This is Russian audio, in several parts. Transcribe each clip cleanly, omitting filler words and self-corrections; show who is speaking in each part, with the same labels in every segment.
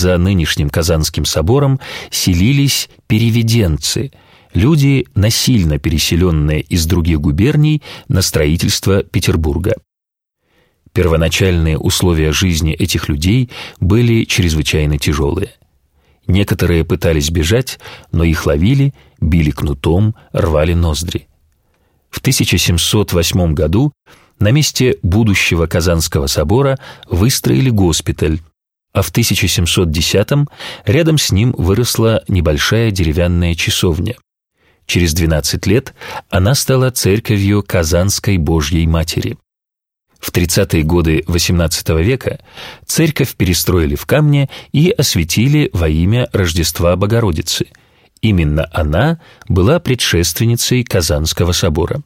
Speaker 1: За нынешним Казанским собором селились переведенцы, люди, насильно переселенные из других губерний на строительство Петербурга. Первоначальные условия жизни этих людей были чрезвычайно тяжелые. Некоторые пытались бежать, но их ловили, били кнутом, рвали ноздри. В 1708 году на месте будущего Казанского собора выстроили госпиталь, а в 1710 рядом с ним выросла небольшая деревянная часовня. Через 12 лет она стала церковью Казанской Божьей Матери. В 30-е годы XVIII века церковь перестроили в камне и осветили во имя Рождества Богородицы. Именно она была предшественницей Казанского собора.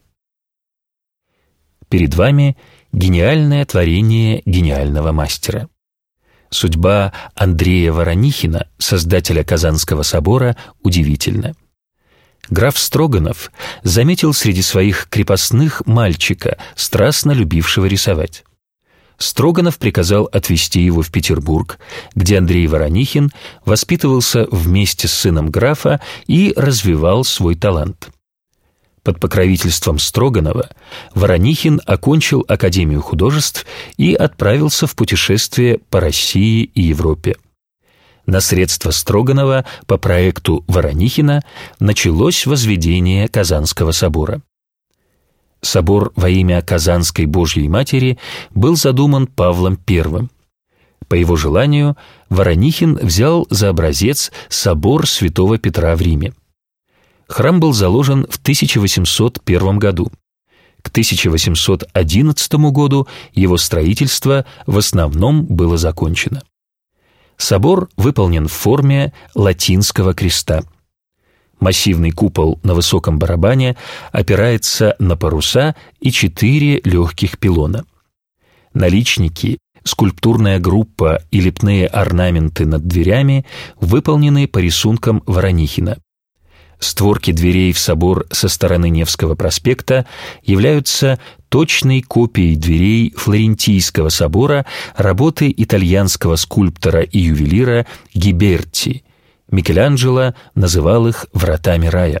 Speaker 1: Перед вами гениальное творение гениального мастера. Судьба Андрея Воронихина, создателя Казанского собора, удивительна. Граф Строганов заметил среди своих крепостных мальчика, страстно любившего рисовать. Строганов приказал отвезти его в Петербург, где Андрей Воронихин воспитывался вместе с сыном графа и развивал свой талант. Под покровительством Строганова Воронихин окончил Академию художеств и отправился в путешествие по России и Европе. На средства Строганова по проекту Воронихина началось возведение Казанского собора. Собор во имя Казанской Божьей Матери был задуман Павлом I. По его желанию Воронихин взял за образец собор Святого Петра в Риме. Храм был заложен в 1801 году. К 1811 году его строительство в основном было закончено. Собор выполнен в форме латинского креста. Массивный купол на высоком барабане опирается на паруса и 4 легких пилона. Наличники, скульптурная группа и лепные орнаменты над дверями выполнены по рисункам Воронихина. Створки дверей в собор со стороны Невского проспекта являются точной копией дверей Флорентийского собора работы итальянского скульптора и ювелира Гиберти. Микеланджело называл их «вратами рая».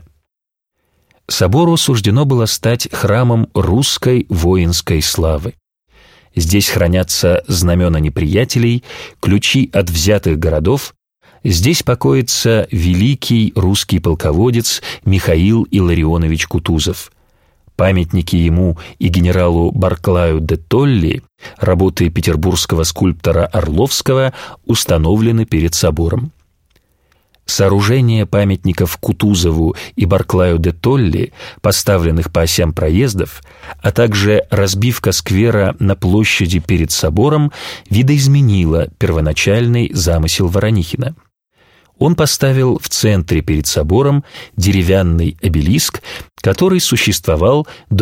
Speaker 1: Собору суждено было стать храмом русской воинской славы. Здесь хранятся знамена неприятелей, ключи от взятых городов. Здесь покоится великий русский полководец Михаил Илларионович Кутузов. Памятники ему и генералу Барклаю де Толли, работы петербургского скульптора Орловского, установлены перед собором. Сооружение памятников Кутузову и Барклаю де Толли, поставленных по осям проездов, а также разбивка сквера на площади перед собором видоизменила первоначальный замысел Воронихина. Он поставил в центре перед собором деревянный обелиск, который существовал до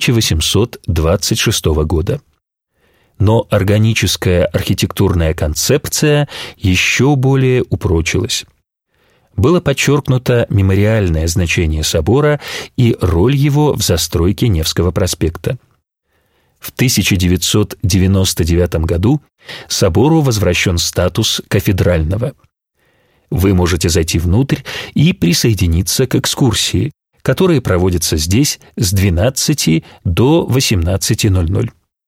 Speaker 1: 1826 года. Но органическая архитектурная концепция еще более упрочилась. Было подчеркнуто мемориальное значение собора и роль его в застройке Невского проспекта. В 1999 году собору возвращен статус кафедрального. Вы можете зайти внутрь и присоединиться к экскурсии, которые проводятся здесь с 12 до 18:00.